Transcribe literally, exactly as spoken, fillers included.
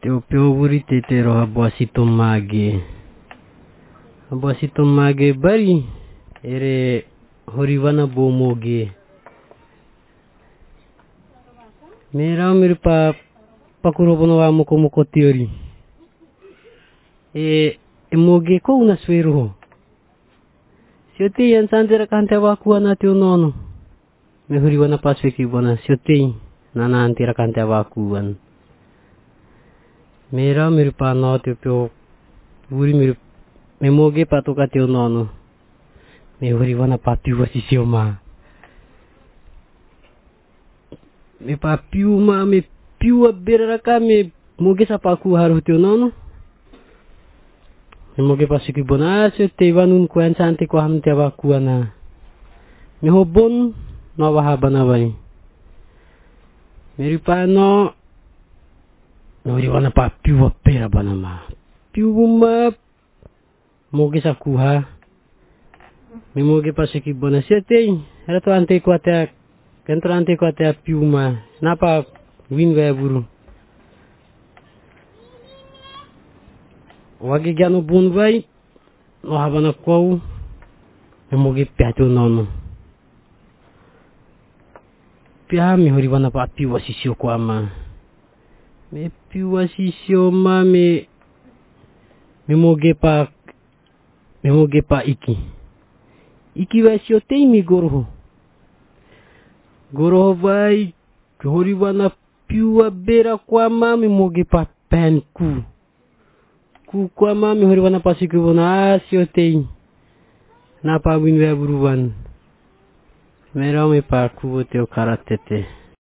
Teo peovuri te te roha boasito mage. Boasito mage bari ere horiwana bomoge. Mera mere pa pakurobono wa moko moko teori. E e moge ko una swero. Siote yan santera kante waku ana teo nono. Me horiwana pasweki bona siote nana antira kante waku an. Mera mere pa no teo peo uri mere me moge patoka teo nono. Me horiwana pa piwa sisioma. Me pa piuma me piwa beraraka me moge sa paku haru teo nono. Me moge pasiki bona se te wanun ko an sante ko ham te waku ana. Me hobon no wahabana vai. Meri pa no no horiwana pa piwa pera bana ma. Piuma moge sa kuha. Me moge pasiki bona se te era to ante ko ate Kentra ante ko ate piuma. Napa win wa buru. Wage gano bon vai no habana ko me moge piato nono. Pia me horiwana pa piwa sisio ko ama. Me piwa sisio ma me me moge pa me moge pa iki. Iki wa sio te mi goroho. Goroho vai horiwana piwa bera kwa ma me moge pa penku. Ku kwa ma me horiwana pasiki bona sio te. Napa winwe buruwan. Mera me pa ku teo karatete.